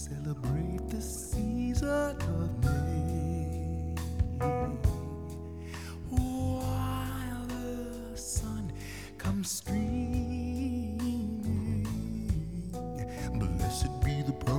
celebrate the season of May. While the sun comes streaming